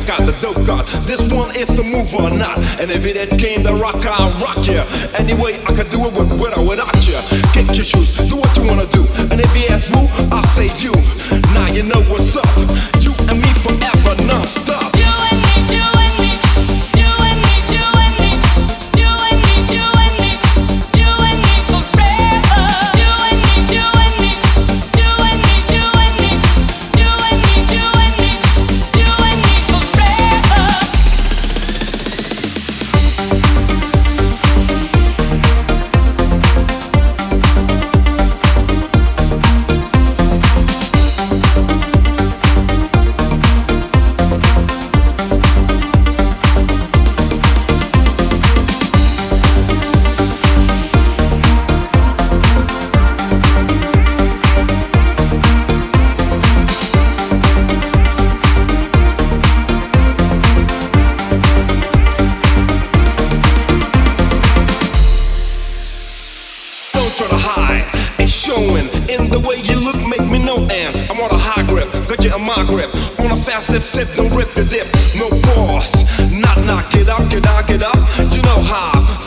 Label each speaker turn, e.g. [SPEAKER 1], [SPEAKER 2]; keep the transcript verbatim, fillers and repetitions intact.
[SPEAKER 1] check out the dope god. This one is the move or not. And if it came to rock, I'll rock ya. Anyway, I can do it with, with or without ya. Kick your shoes, do what you wanna do. And if you ask who, I'll say you. Now you know what's up. You and me forever, non-stop.
[SPEAKER 2] You and me, you and me, you and me, you and me, you and me, you and me, you and me forever. You and me, you and me, you and me, you and me, you and me, you and me, you and me forever.
[SPEAKER 1] Don't try to hide, it's showing in the way you look, make me know. And I'm on a high grip, got you in my grip. On a fast sip, sip, don't rip the dip. No boss, knock, knock, get up, get out, get up. You know how.